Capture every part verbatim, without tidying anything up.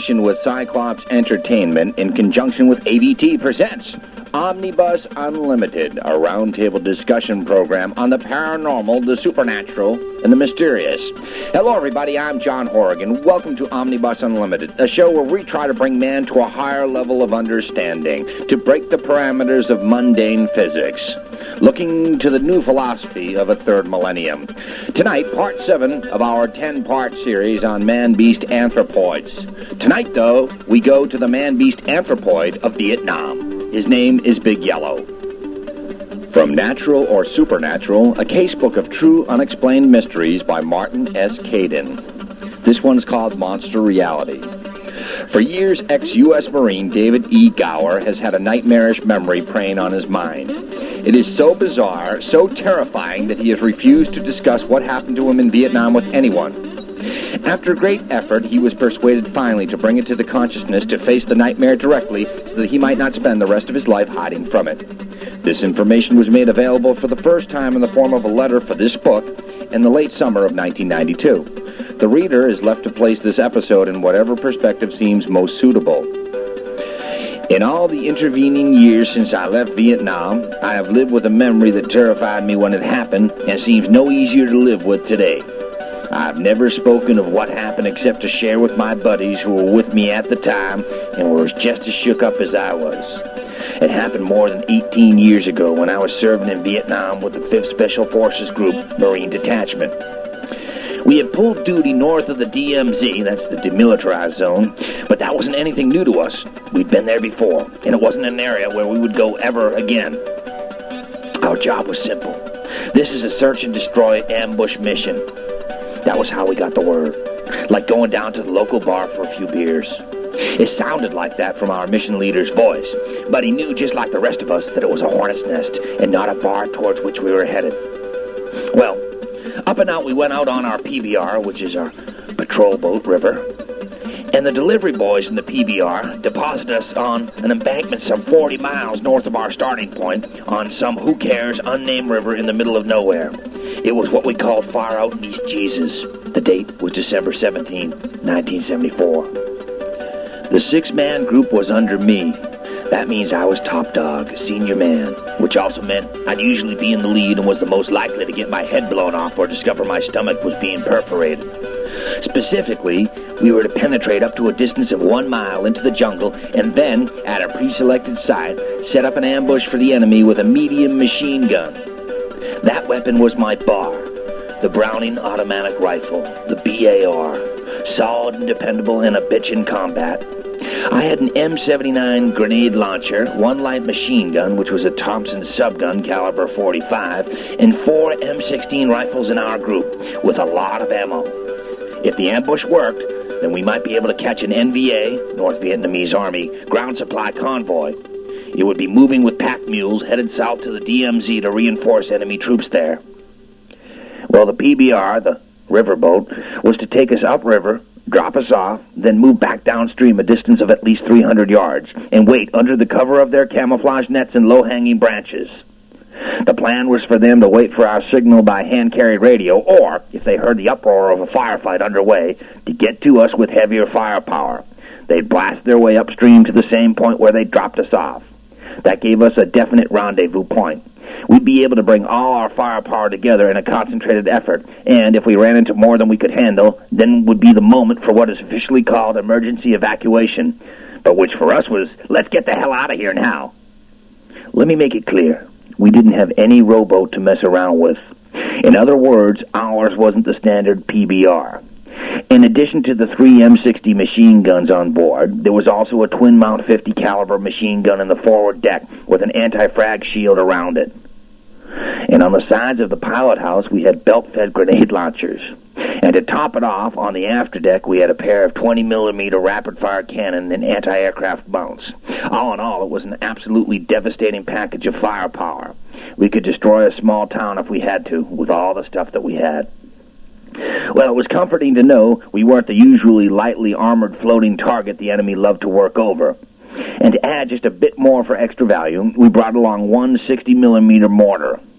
collaboration with Cyclops Entertainment in conjunction with A B T presents Omnibus Unlimited, a roundtable discussion program on the paranormal, the supernatural, and the mysterious. Hello, everybody. I'm John Horrigan. Welcome to Omnibus Unlimited, a show where we try to bring man to a higher level of understanding, to break the parameters of mundane physics, looking to the new philosophy of a third millennium. Tonight, part seven of our ten-part series on man-beast anthropoids. Tonight, though, we go to the man-beast anthropoid of Vietnam. His name is Big Yellow. From Natural or Supernatural, a casebook of true unexplained mysteries by Martin S. Caden. This one's called Monster Reality. For years, ex-U S Marine David E. Gower has had a nightmarish memory preying on his mind. It is so bizarre, so terrifying, that he has refused to discuss what happened to him in Vietnam with anyone. After great effort, he was persuaded finally to bring it to the consciousness to face the nightmare directly so that he might not spend the rest of his life hiding from it. This information was made available for the first time in the form of a letter for this book in the late summer of nineteen ninety-two. The reader is left to place this episode in whatever perspective seems most suitable. In all the intervening years since I left Vietnam, I have lived with a memory that terrified me when it happened and seems no easier to live with today. I've never spoken of what happened except to share with my buddies who were with me at the time and were just as shook up as I was. It happened more than eighteen years ago when I was serving in Vietnam with the fifth Special Forces Group Marine Detachment. We had pulled duty north of the D M Z, that's the demilitarized zone, but that wasn't anything new to us. We'd been there before, and it wasn't an area where we would go ever again. Our job was simple. This is a search and destroy ambush mission. That was how we got the word, like going down to the local bar for a few beers. It sounded like that from our mission leader's voice, but he knew just like the rest of us that it was a hornet's nest and not a bar towards which we were headed. Well, up and out we went out on our P B R, which is our patrol boat river, and the delivery boys in the P B R deposited us on an embankment some forty miles north of our starting point on some who-cares unnamed river in the middle of nowhere. It was what we called Far Out in East Jesus. The date was December seventeenth, nineteen seventy-four. The six-man group was under me. That means I was top dog, senior man, which also meant I'd usually be in the lead and was the most likely to get my head blown off or discover my stomach was being perforated. Specifically, we were to penetrate up to a distance of one mile into the jungle and then, at a pre-selected site, set up an ambush for the enemy with a medium machine gun. That weapon was my bar, the Browning automatic rifle, the B A R, solid and dependable and a bitch in combat. I had an M seventy-nine grenade launcher, one light machine gun, which was a Thompson subgun caliber forty-five, and four M sixteen rifles in our group, with a lot of ammo. If the ambush worked, then we might be able to catch an N V A, North Vietnamese Army, ground supply convoy. It would be moving with pack mules headed south to the D M Z to reinforce enemy troops there. Well, the P B R, the riverboat, was to take us upriver, drop us off, then move back downstream a distance of at least three hundred yards, and wait under the cover of their camouflage nets and low-hanging branches. The plan was for them to wait for our signal by hand-carried radio, or, if they heard the uproar of a firefight underway, to get to us with heavier firepower. They'd blast their way upstream to the same point where they dropped us off. That gave us a definite rendezvous point. We'd be able to bring all our firepower together in a concentrated effort, and if we ran into more than we could handle, then would be the moment for what is officially called emergency evacuation, but which for us was, let's get the hell out of here now. Let me make it clear. We didn't have any rowboat to mess around with. In other words, ours wasn't the standard P B R. In addition to the three M sixty machine guns on board, there was also a twin-mount fifty caliber machine gun in the forward deck with an anti-frag shield around it. And on the sides of the pilot house, we had belt-fed grenade launchers. And to top it off, on the afterdeck, we had a pair of twenty millimeter rapid-fire cannon and anti-aircraft mounts. All in all, it was an absolutely devastating package of firepower. We could destroy a small town if we had to, with all the stuff that we had. Well, it was comforting to know we weren't the usually lightly armored floating target the enemy loved to work over. And to add just a bit more for extra value, we brought along one sixty millimeter mortar.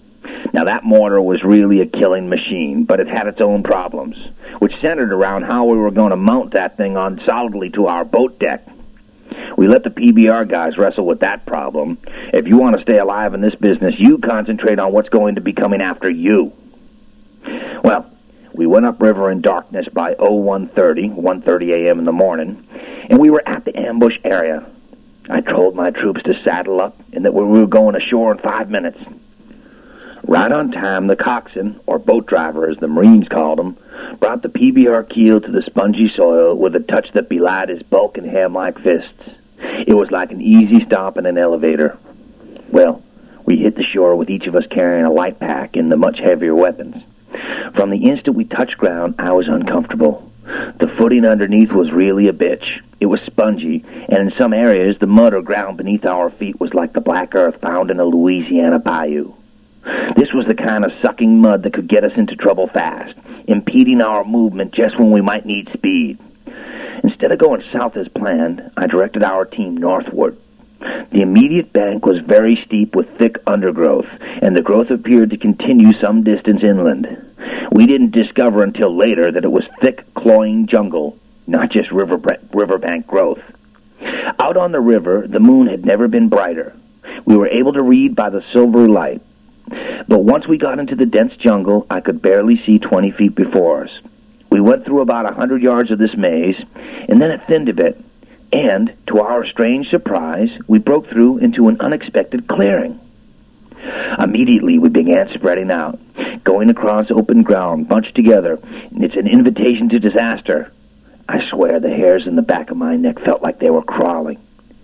Now, that mortar was really a killing machine, but it had its own problems, which centered around how we were going to mount that thing on solidly to our boat deck. We let the P B R guys wrestle with that problem. If you want to stay alive in this business, you concentrate on what's going to be coming after you. Well, we went upriver in darkness by oh one thirty, one thirty a.m. in the morning, and we were at the ambush area. I told my troops to saddle up and that we were going ashore in five minutes. Right on time, the coxswain, or boat driver as the Marines called him, brought the P B R keel to the spongy soil with a touch that belied his bulk and ham-like fists. It was like an easy stop in an elevator. Well, we hit the shore with each of us carrying a light pack and the much heavier weapons. From the instant we touched ground, I was uncomfortable. The footing underneath was really a bitch. It was spongy, and in some areas the mud or ground beneath our feet was like the black earth found in a Louisiana bayou. This was the kind of sucking mud that could get us into trouble fast, impeding our movement just when we might need speed. Instead of going south as planned, I directed our team northward. The immediate bank was very steep with thick undergrowth, and the growth appeared to continue some distance inland. We didn't discover until later that it was thick, cloying jungle, not just river riverbank growth. Out on the river, the moon had never been brighter. We were able to read by the silver light. But once we got into the dense jungle, I could barely see twenty feet before us. We went through about a hundred yards of this maze, and then it thinned a bit. And, to our strange surprise, we broke through into an unexpected clearing. Immediately, we began spreading out, going across open ground, bunched together. It's an invitation to disaster. I swear the hairs in the back of my neck felt like they were crawling.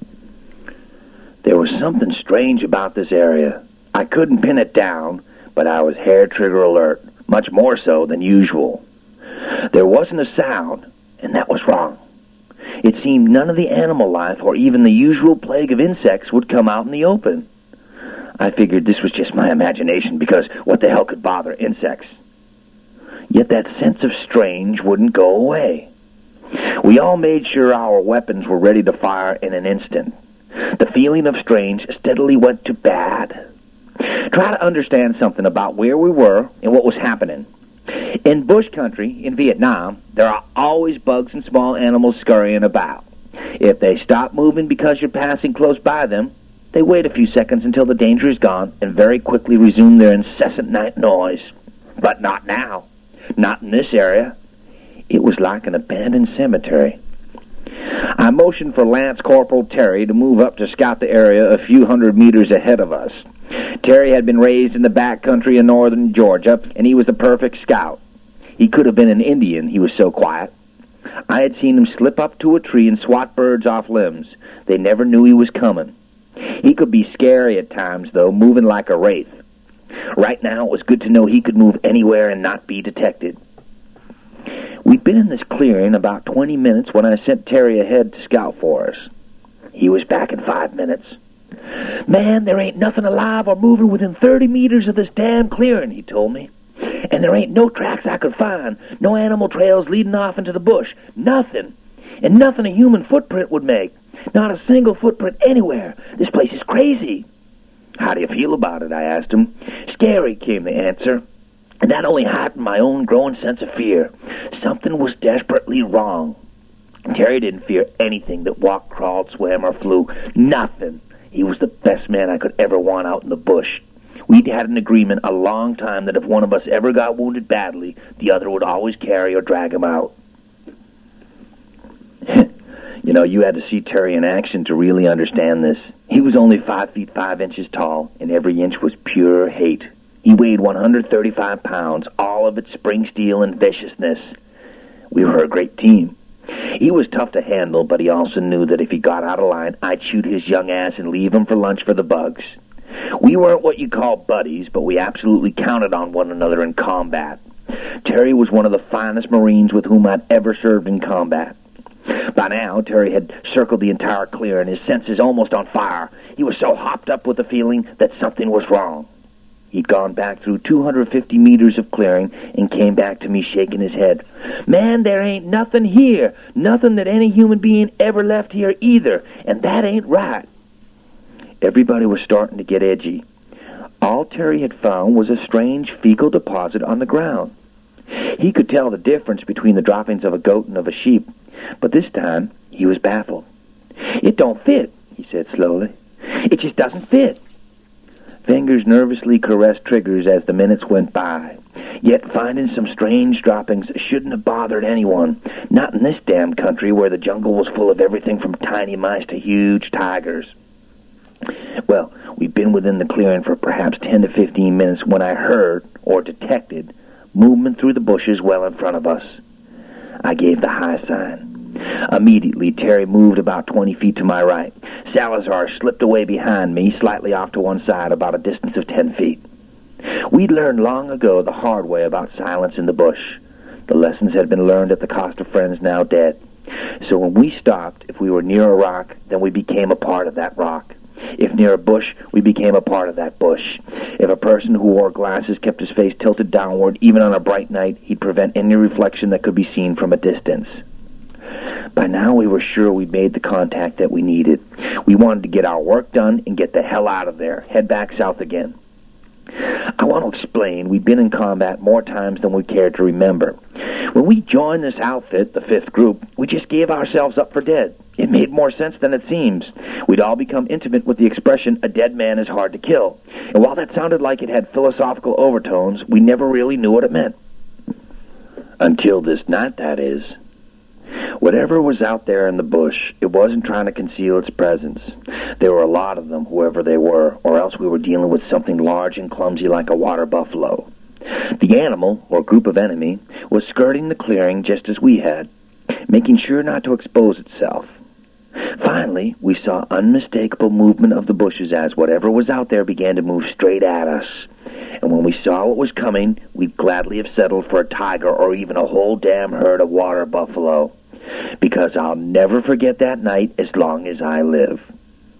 There was something strange about this area. I couldn't pin it down, but I was hair-trigger alert, much more so than usual. There wasn't a sound, and that was wrong. It seemed none of the animal life or even the usual plague of insects would come out in the open. I figured this was just my imagination, because what the hell could bother insects? Yet that sense of strange wouldn't go away. We all made sure our weapons were ready to fire in an instant. The feeling of strange steadily went to bad. Try to understand something about where we were and what was happening. In bush country, in Vietnam, there are always bugs and small animals scurrying about. If they stop moving because you're passing close by them, they wait a few seconds until the danger is gone and very quickly resume their incessant night noise. But not now. Not in this area. It was like an abandoned cemetery. I motioned for Lance Corporal Terry to move up to scout the area a few hundred meters ahead of us. Terry had been raised in the back country in northern Georgia, and he was the perfect scout. He could have been an Indian, he was so quiet. I had seen him slip up to a tree and swat birds off limbs. They never knew he was coming. He could be scary at times, though, moving like a wraith. Right now, it was good to know he could move anywhere and not be detected. We'd been in this clearing about twenty minutes when I sent Terry ahead to scout for us. He was back in five minutes. "Man, there ain't nothing alive or moving within thirty meters of this damn clearing," he told me. "And there ain't no tracks I could find, no animal trails leading off into the bush, nothing. And nothing a human footprint would make. Not a single footprint anywhere. This place is crazy." "How do you feel about it?" I asked him. "Scary," came the answer. And that only heightened my own growing sense of fear. Something was desperately wrong. Terry didn't fear anything that walked, crawled, swam, or flew. Nothing. He was the best man I could ever want out in the bush. We'd had an agreement a long time that if one of us ever got wounded badly, the other would always carry or drag him out. You know, you had to see Terry in action to really understand this. He was only five feet five inches tall, and every inch was pure hate. He weighed one hundred thirty-five pounds, all of it spring steel and viciousness. We were a great team. He was tough to handle, but he also knew that if he got out of line, I'd shoot his young ass and leave him for lunch for the bugs. We weren't what you call buddies, but we absolutely counted on one another in combat. Terry was one of the finest Marines with whom I'd ever served in combat. By now, Terry had circled the entire clearing, his senses almost on fire. He was so hopped up with the feeling that something was wrong. He'd gone back through two hundred fifty meters of clearing and came back to me shaking his head. "Man, there ain't nothing here. Nothing that any human being ever left here either. And that ain't right." Everybody was starting to get edgy. All Terry had found was a strange fecal deposit on the ground. He could tell the difference between the droppings of a goat and of a sheep, but this time he was baffled. "It don't fit," he said slowly. "It just doesn't fit." Fingers nervously caressed triggers as the minutes went by. Yet finding some strange droppings shouldn't have bothered anyone, not in this damn country where the jungle was full of everything from tiny mice to huge tigers. Well, we'd been within the clearing for perhaps ten to fifteen minutes when I heard, or detected, movement through the bushes well in front of us. I gave the high sign. Immediately, Terry moved about twenty feet to my right. Salazar slipped away behind me, slightly off to one side, about a distance of ten feet. We'd learned long ago the hard way about silence in the bush. The lessons had been learned at the cost of friends now dead. So when we stopped, if we were near a rock, then we became a part of that rock. If near a bush, we became a part of that bush. If a person who wore glasses kept his face tilted downward, even on a bright night, he'd prevent any reflection that could be seen from a distance. By now we were sure we'd made the contact that we needed. We wanted to get our work done and get the hell out of there, head back south again. I want to explain we'd been in combat more times than we cared to remember. When we joined this outfit, the fifth group, we just gave ourselves up for dead. It made more sense than it seems. We'd all become intimate with the expression, "a dead man is hard to kill." And while that sounded like it had philosophical overtones, we never really knew what it meant. Until this night, that is. Whatever was out there in the bush, it wasn't trying to conceal its presence. There were a lot of them, whoever they were, or else we were dealing with something large and clumsy like a water buffalo. The animal, or group of enemy, was skirting the clearing just as we had, making sure not to expose itself. Finally, we saw unmistakable movement of the bushes as whatever was out there began to move straight at us. And when we saw what was coming, we'd gladly have settled for a tiger or even a whole damn herd of water buffalo. Because I'll never forget that night as long as I live.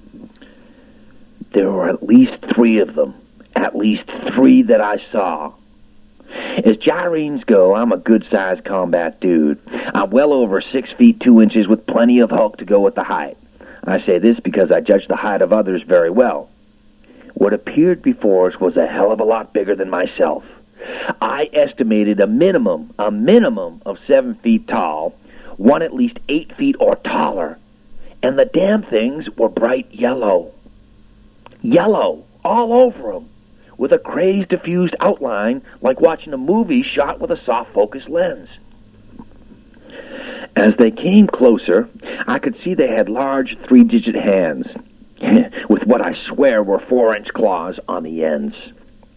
There were at least three of them. At least three that I saw. As gyrenes go, I'm a good-sized combat dude. I'm well over six feet two inches with plenty of hulk to go with the height. I say this because I judge the height of others very well. What appeared before us was a hell of a lot bigger than myself. I estimated a minimum, a minimum of seven feet tall, one at least eight feet or taller, and the damn things were bright yellow. Yellow, all over them, with a crazed, diffused outline like watching a movie shot with a soft-focus lens. As they came closer, I could see they had large three-digit hands, with what I swear were four-inch claws on the ends.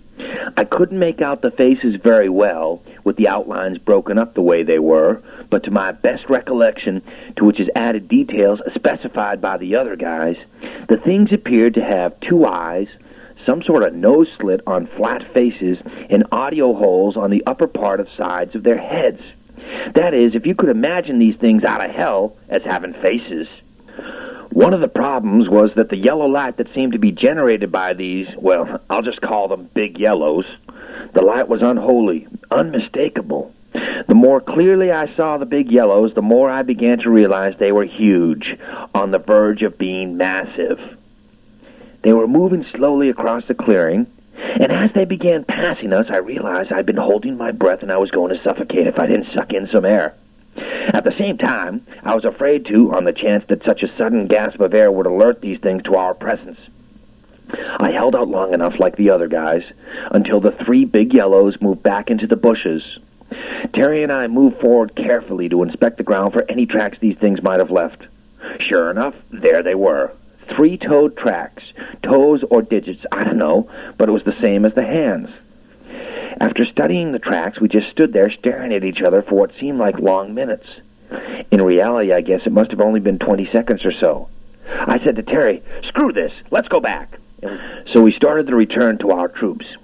I couldn't make out the faces very well, with the outlines broken up the way they were, but to my best recollection, to which is added details specified by the other guys, the things appeared to have two eyes, some sort of nose slit on flat faces, and audio holes on the upper part of sides of their heads. That is, if you could imagine these things out of hell as having faces. One of the problems was that the yellow light that seemed to be generated by these, well, I'll just call them big yellows, the light was unholy, unmistakable. The more clearly I saw the big yellows, the more I began to realize they were huge, on the verge of being massive. They were moving slowly across the clearing, and as they began passing us, I realized I'd been holding my breath and I was going to suffocate if I didn't suck in some air. At the same time, I was afraid to, on the chance that such a sudden gasp of air would alert these things to our presence. I held out long enough, like the other guys, until the three big yellows moved back into the bushes. Terry and I moved forward carefully to inspect the ground for any tracks these things might have left. Sure enough, there they were. Three-toed tracks. Toes or digits, I don't know, but it was the same as the hands. After studying the tracks, we just stood there staring at each other for what seemed like long minutes. In reality, I guess it must have only been twenty seconds or so. I said to Terry, "Screw this, let's go back." So we started the return to our troops.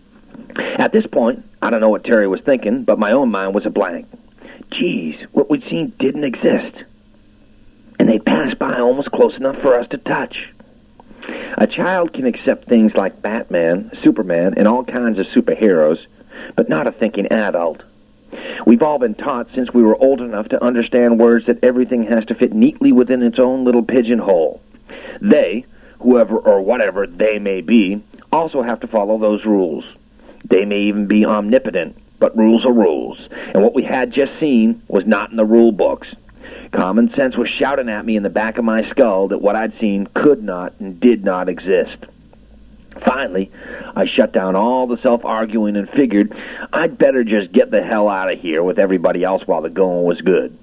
At this point, I don't know what Terry was thinking, but my own mind was a blank. Geez, what we'd seen didn't exist. And they'd passed by almost close enough for us to touch. A child can accept things like Batman, Superman, and all kinds of superheroes, but not a thinking adult. We've all been taught since we were old enough to understand words that everything has to fit neatly within its own little pigeonhole. They, whoever or whatever they may be, also have to follow those rules. They may even be omnipotent, but rules are rules, and what we had just seen was not in the rule books. Common sense was shouting at me in the back of my skull that what I'd seen could not and did not exist. Finally, I shut down all the self-arguing and figured I'd better just get the hell out of here with everybody else while the going was good.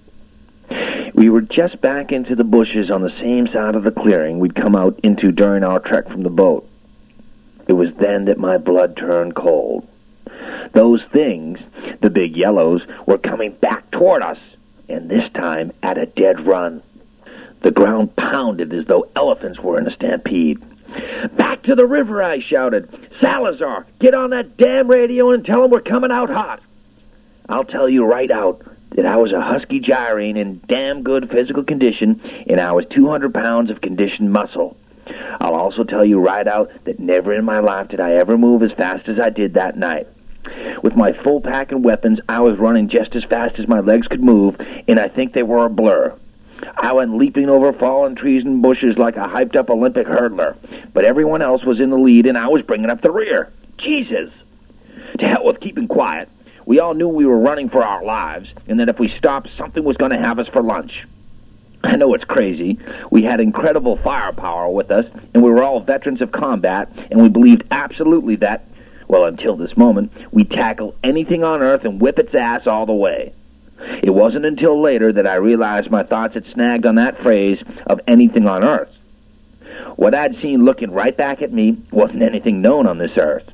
We were just back into the bushes on the same side of the clearing we'd come out into during our trek from the boat. It was then that my blood turned cold. Those things, the big yellows, were coming back toward us, and this time at a dead run. The ground pounded as though elephants were in a stampede. "Back to the river," I shouted. "Salazar, get on that damn radio and tell him we're coming out hot." I'll tell you right out that I was a husky gyrene in damn good physical condition, and I was two hundred pounds of conditioned muscle. I'll also tell you right out that never in my life did I ever move as fast as I did that night. With my full pack and weapons, I was running just as fast as my legs could move, and I think they were a blur. I went leaping over fallen trees and bushes like a hyped-up Olympic hurdler, but everyone else was in the lead, and I was bringing up the rear. Jesus! To hell with keeping quiet. We all knew we were running for our lives, and that if we stopped, something was going to have us for lunch. I know it's crazy. We had incredible firepower with us, and we were all veterans of combat, and we believed absolutely that, well, until this moment, we'd tackle anything on Earth and whip its ass all the way. It wasn't until later that I realized my thoughts had snagged on that phrase of anything on Earth. What I'd seen looking right back at me wasn't anything known on this Earth.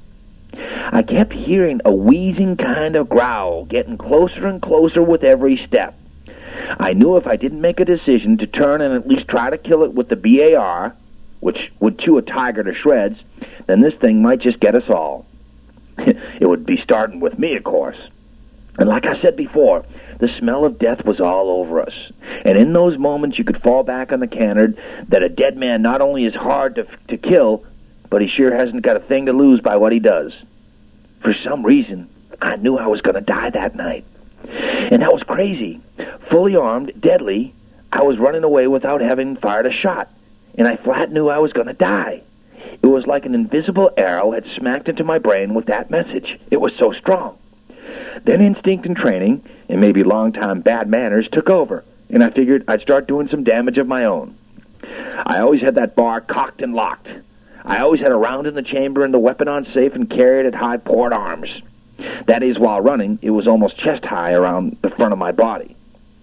I kept hearing a wheezing kind of growl getting closer and closer with every step. I knew if I didn't make a decision to turn and at least try to kill it with the B A R, which would chew a tiger to shreds, then this thing might just get us all. It would be starting with me, of course. And like I said before, the smell of death was all over us. And in those moments you could fall back on the canard that a dead man not only is hard to, to kill, but he sure hasn't got a thing to lose by what he does. For some reason, I knew I was going to die that night. And that was crazy. Fully armed, deadly, I was running away without having fired a shot. And I flat knew I was going to die. It was like an invisible arrow had smacked into my brain with that message. It was so strong. Then instinct and training, and maybe long-time bad manners, took over, and I figured I'd start doing some damage of my own. I always had that bar cocked and locked. I always had a round in the chamber and the weapon on safe and carried at high port arms. That is, while running, it was almost chest-high around the front of my body.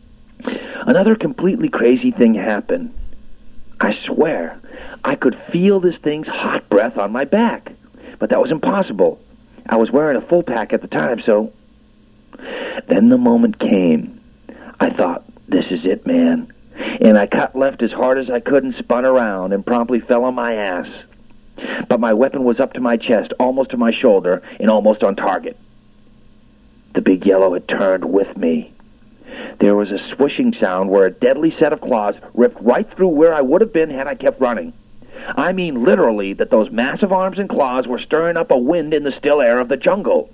Another completely crazy thing happened. I swear, I could feel this thing's hot breath on my back. But that was impossible. I was wearing a full pack at the time, so... Then the moment came. I thought, this is it, man. And I cut left as hard as I could and spun around and promptly fell on my ass. But my weapon was up to my chest, almost to my shoulder, and almost on target. The big yellow had turned with me. There was a swishing sound where a deadly set of claws ripped right through where I would have been had I kept running. I mean literally that those massive arms and claws were stirring up a wind in the still air of the jungle.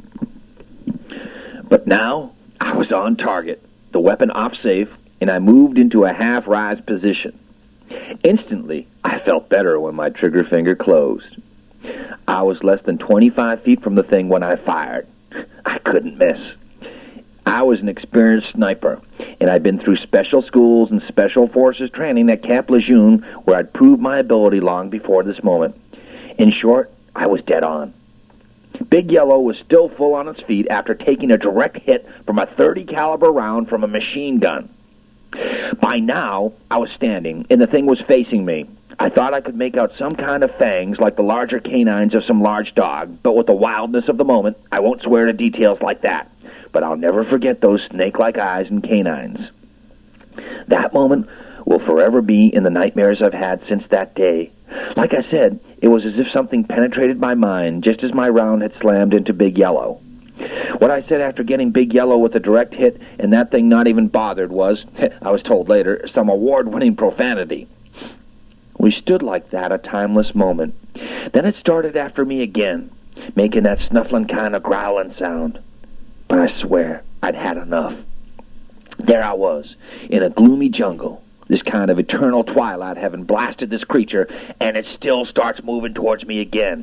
But now I was on target, the weapon off safe, and I moved into a half-rise position. Instantly, I felt better when my trigger finger closed. I was less than twenty-five feet from the thing when I fired. I couldn't miss. I was an experienced sniper, and I'd been through special schools and special forces training at Camp Lejeune, where I'd proved my ability long before this moment. In short, I was dead on. Big Yellow was still full on its feet after taking a direct hit from a thirty caliber round from a machine gun. By now, I was standing, and the thing was facing me. I thought I could make out some kind of fangs like the larger canines of some large dog, but with the wildness of the moment, I won't swear to details like that. But I'll never forget those snake-like eyes and canines. That moment will forever be in the nightmares I've had since that day. Like I said, it was as if something penetrated my mind just as my round had slammed into Big Yellow. What I said after getting Big Yellow with a direct hit and that thing not even bothered was, I was told later, some award-winning profanity. We stood like that a timeless moment. Then it started after me again, making that snuffling kind of growling sound. But I swear, I'd had enough. There I was, in a gloomy jungle, this kind of eternal twilight having blasted this creature, and it still starts moving towards me again.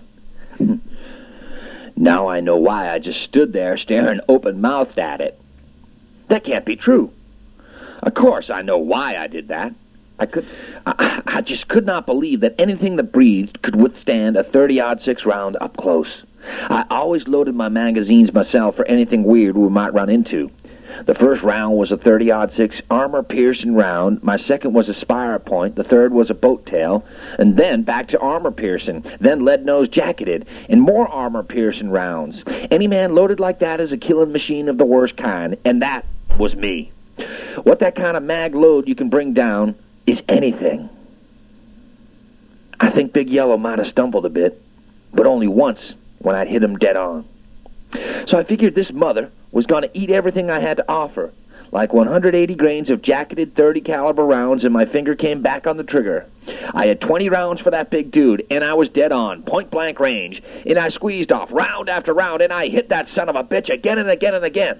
Now I know why I just stood there staring open-mouthed at it. That can't be true. Of course, I know why I did that. I could, I, I just could not believe that anything that breathed could withstand a thirty aught six round up close. I always loaded my magazines myself for anything weird we might run into. The first round was a thirty aught six armor-piercing round, my second was a spire point, the third was a boat tail, and then back to armor-piercing, then lead-nose jacketed, and more armor-piercing rounds. Any man loaded like that is a killing machine of the worst kind, and that was me. What that kind of mag load you can bring down is anything. I think Big Yellow might have stumbled a bit, but only once when I'd hit him dead on. So I figured this mother was going to eat everything I had to offer, like one hundred eighty grains of jacketed thirty caliber rounds, and my finger came back on the trigger. I had twenty rounds for that big dude, and I was dead on, point-blank range, and I squeezed off round after round, and I hit that son of a bitch again and again and again.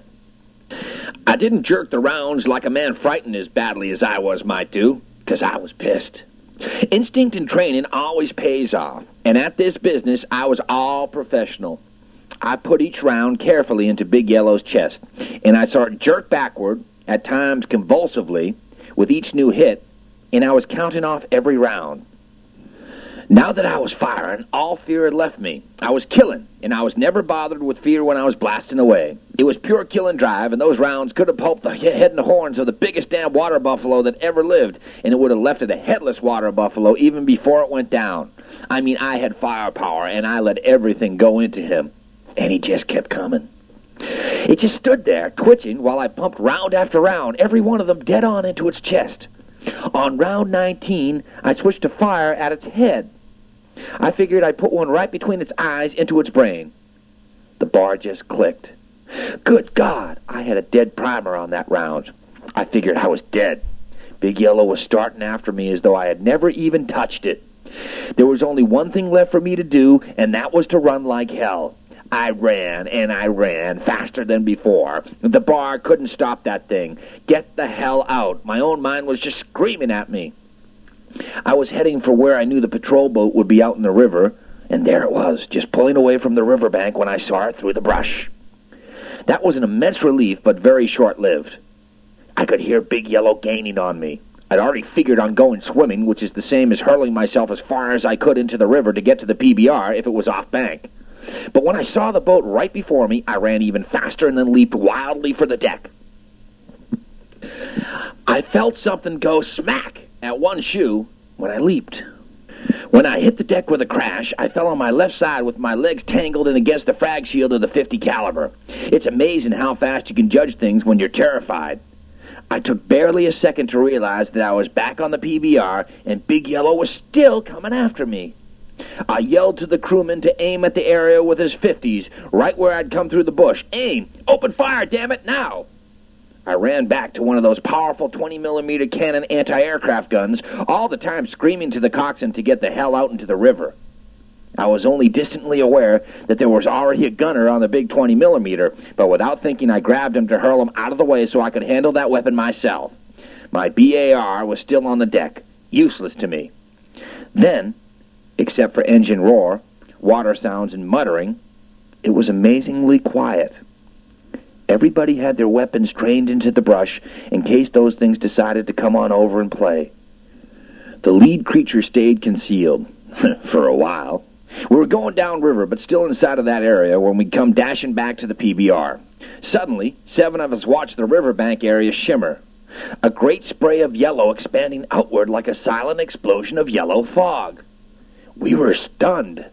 I didn't jerk the rounds like a man frightened as badly as I was might do, because I was pissed. Instinct and training always pays off, and at this business I was all professional. I put each round carefully into Big Yellow's chest, and I saw it jerk backward, at times convulsively, with each new hit, and I was counting off every round. Now that I was firing, all fear had left me. I was killing, and I was never bothered with fear when I was blasting away. It was pure killing drive, and those rounds could have pulped the head and the horns of the biggest damn water buffalo that ever lived, and it would have left it a headless water buffalo even before it went down. I mean, I had firepower, and I let everything go into him. And he just kept coming. It just stood there, twitching, while I pumped round after round, every one of them dead on into its chest. On round nineteen, I switched to fire at its head. I figured I'd put one right between its eyes into its brain. The bar just clicked. Good God, I had a dead primer on that round. I figured I was dead. Big Yellow was starting after me as though I had never even touched it. There was only one thing left for me to do, and that was to run like hell. I ran, and I ran, faster than before. The bar couldn't stop that thing. Get the hell out. My own mind was just screaming at me. I was heading for where I knew the patrol boat would be out in the river, and there it was, just pulling away from the riverbank when I saw it through the brush. That was an immense relief, but very short-lived. I could hear Big Yellow gaining on me. I'd already figured on going swimming, which is the same as hurling myself as far as I could into the river to get to the P B R if it was off-bank. But when I saw the boat right before me, I ran even faster and then leaped wildly for the deck. I felt something go smack at one shoe when I leaped. When I hit the deck with a crash, I fell on my left side with my legs tangled in against the frag shield of the fifty caliber. It's amazing how fast you can judge things when you're terrified. I took barely a second to realize that I was back on the P B R and Big Yellow was still coming after me. I yelled to the crewman to aim at the area with his fifties, right where I'd come through the bush. Aim! Open fire, damn it, now! I ran back to one of those powerful twenty millimeter cannon anti-aircraft guns, all the time screaming to the coxswain to get the hell out into the river. I was only distantly aware that there was already a gunner on the big twenty millimeter, but without thinking I grabbed him to hurl him out of the way so I could handle that weapon myself. My B A R was still on the deck, useless to me. Then, except for engine roar, water sounds, and muttering, it was amazingly quiet. Everybody had their weapons trained into the brush in case those things decided to come on over and play. The lead creature stayed concealed, for a while. We were going downriver, but still inside of that area when we'd come dashing back to the P B R. Suddenly, seven of us watched the riverbank area shimmer. A great spray of yellow expanding outward like a silent explosion of yellow fog. We were stunned.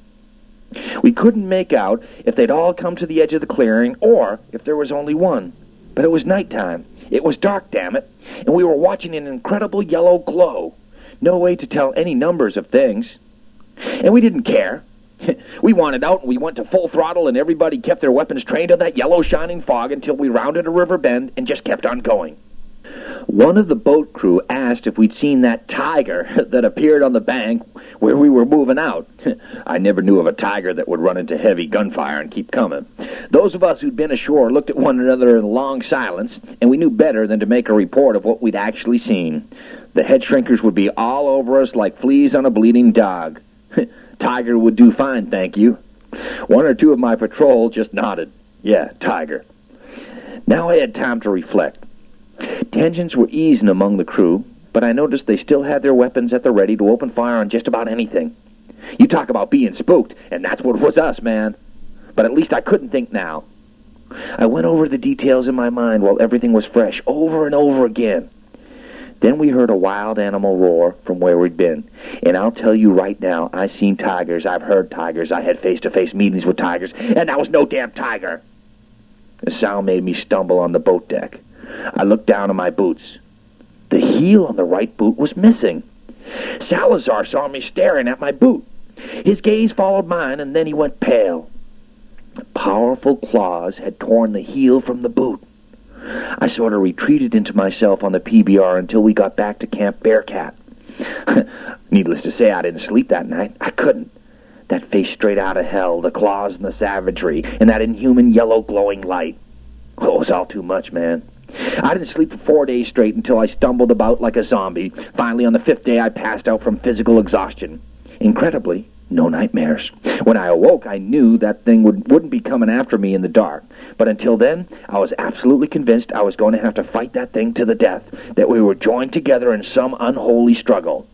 We couldn't make out if they'd all come to the edge of the clearing or if there was only one. But it was nighttime. It was dark, damn it, and we were watching an incredible yellow glow. No way to tell any numbers of things. And we didn't care. We wanted out and we went to full throttle and everybody kept their weapons trained on that yellow shining fog until we rounded a river bend and just kept on going. One of the boat crew asked if we'd seen that tiger that appeared on the bank where we were moving out. I never knew of a tiger that would run into heavy gunfire and keep coming. Those of us who'd been ashore looked at one another in long silence, and we knew better than to make a report of what we'd actually seen. The head shrinkers would be all over us like fleas on a bleeding dog. Tiger would do fine, thank you. One or two of my patrol just nodded. Yeah, Tiger. Now I had time to reflect. Tensions were easing among the crew, but I noticed they still had their weapons at the ready to open fire on just about anything. You talk about being spooked, and that's what was us, man. But at least I couldn't think now. I went over the details in my mind while everything was fresh, over and over again. Then we heard a wild animal roar from where we'd been. And I'll tell you right now, I seen tigers, I've heard tigers, I had face-to-face meetings with tigers, and that was no damn tiger. The sound made me stumble on the boat deck. I looked down at my boots. The heel on the right boot was missing. Salazar saw me staring at my boot. His gaze followed mine, and then he went pale. Powerful claws had torn the heel from the boot. I sort of retreated into myself on the P B R until we got back to Camp Bearcat. Needless to say, I didn't sleep that night. I couldn't. That face straight out of hell, the claws and the savagery, and that inhuman yellow glowing light. Oh, it was all too much, man. I didn't sleep for four days straight until I stumbled about like a zombie. Finally, on the fifth day, I passed out from physical exhaustion. Incredibly, no nightmares. When I awoke, I knew that thing would, wouldn't be coming after me in the dark. But until then, I was absolutely convinced I was going to have to fight that thing to the death, that we were joined together in some unholy struggle.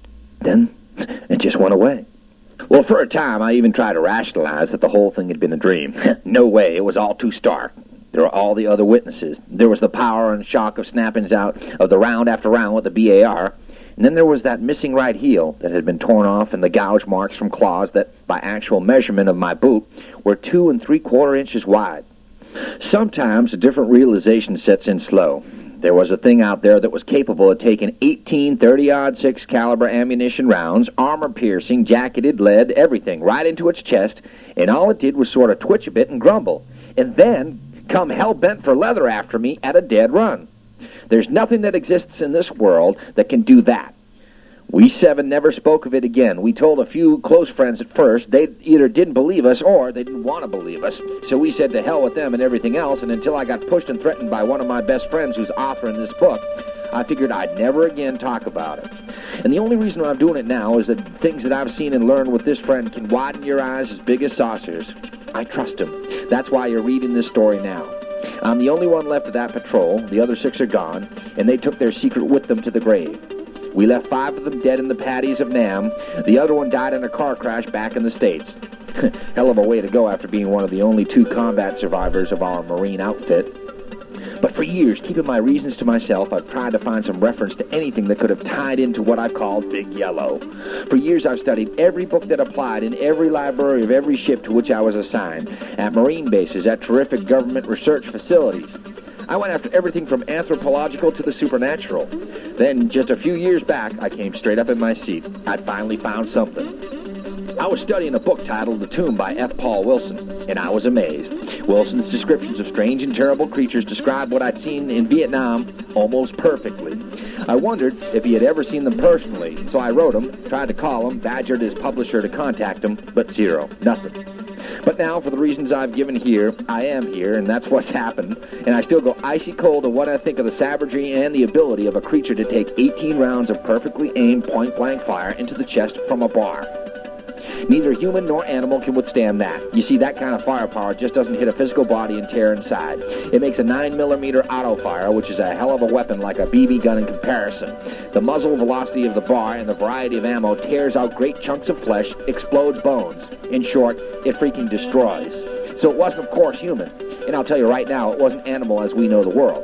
Then, it just went away. Well, for a time, I even tried to rationalize that the whole thing had been a dream. No way, it was all too stark. There were all the other witnesses. There was the power and shock of snappings out of the round after round with the B A R. And then there was that missing right heel that had been torn off and the gouge marks from claws that, by actual measurement of my boot, were two and three-quarter inches wide. Sometimes a different realization sets in slow. There was a thing out there that was capable of taking eighteen thirty-aught six caliber ammunition rounds, armor-piercing, jacketed lead, everything, right into its chest, and all it did was sort of twitch a bit and grumble, and then come hell-bent for leather after me at a dead run. There's nothing that exists in this world that can do that. We seven never spoke of it again. We told a few close friends at first. They either didn't believe us or they didn't want to believe us. So we said to hell with them and everything else, and until I got pushed and threatened by one of my best friends who's authoring this book, I figured I'd never again talk about it. And the only reason I'm doing it now is that things that I've seen and learned with this friend can widen your eyes as big as saucers. I trust him. That's why you're reading this story now. I'm the only one left of that patrol. The other six are gone, and they took their secret with them to the grave. We left five of them dead in the paddies of Nam. The other one died in a car crash back in the States. Hell of a way to go after being one of the only two combat survivors of our Marine outfit. But for years, keeping my reasons to myself, I've tried to find some reference to anything that could have tied into what I've called Big Yellow. For years, I've studied every book that applied in every library of every ship to which I was assigned, at Marine bases, at terrific government research facilities. I went after everything from anthropological to the supernatural. Then, just a few years back, I came straight up in my seat. I'd finally found something. I was studying a book titled The Tomb by F. Paul Wilson, and I was amazed. Wilson's descriptions of strange and terrible creatures described what I'd seen in Vietnam almost perfectly. I wondered if he had ever seen them personally, so I wrote him, tried to call him, badgered his publisher to contact him, but zero, nothing. But now, for the reasons I've given here, I am here, and that's what's happened, and I still go icy cold at what I think of the savagery and the ability of a creature to take eighteen rounds of perfectly aimed point-blank fire into the chest from a bar. Neither human nor animal can withstand that. You see, that kind of firepower just doesn't hit a physical body and tear inside. It makes a nine millimeter auto fire, which is a hell of a weapon like a B B gun in comparison. The muzzle velocity of the bar and the variety of ammo tears out great chunks of flesh, explodes bones. In short, it freaking destroys. So it wasn't, of course, human. And I'll tell you right now, it wasn't animal as we know the world.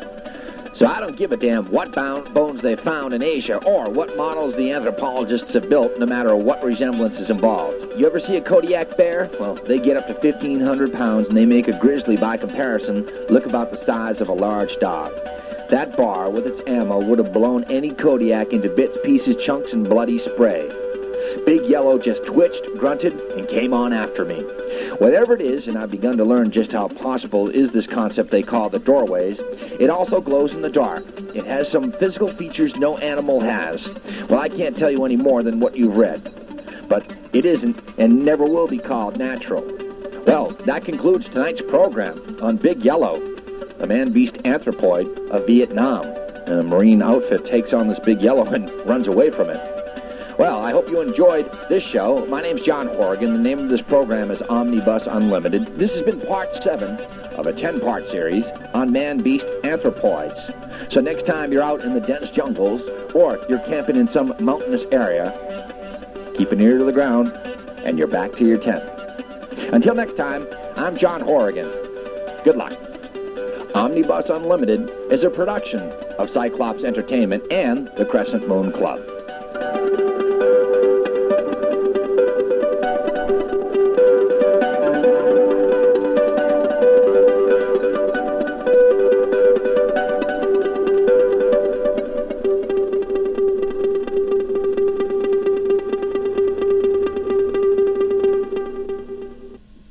So I don't give a damn what bones they found in Asia or what models the anthropologists have built, no matter what resemblance is involved. You ever see a Kodiak bear? Well, they get up to fifteen hundred pounds, and they make a grizzly, by comparison, look about the size of a large dog. That bar, with its ammo, would have blown any Kodiak into bits, pieces, chunks, and bloody spray. Big Yellow just twitched, grunted, and came on after me. Whatever it is, and I've begun to learn just how possible is this concept they call the doorways, it also glows in the dark. It has some physical features no animal has. Well, I can't tell you any more than what you've read. But it isn't and never will be called natural. Well, that concludes tonight's program on Big Yellow, the man-beast anthropoid of Vietnam. and a Marine outfit takes on this big yellow and runs away from it. Well, I hope you enjoyed this show. My name's John Horrigan. The name of this program is Omnibus Unlimited. This has been part seven of a ten-part series on man-beast anthropoids. So next time you're out in the dense jungles or you're camping in some mountainous area, keep an ear to the ground and you're back to your tent. Until next time, I'm John Horrigan. Good luck. Omnibus Unlimited is a production of Cyclops Entertainment and the Crescent Moon Club.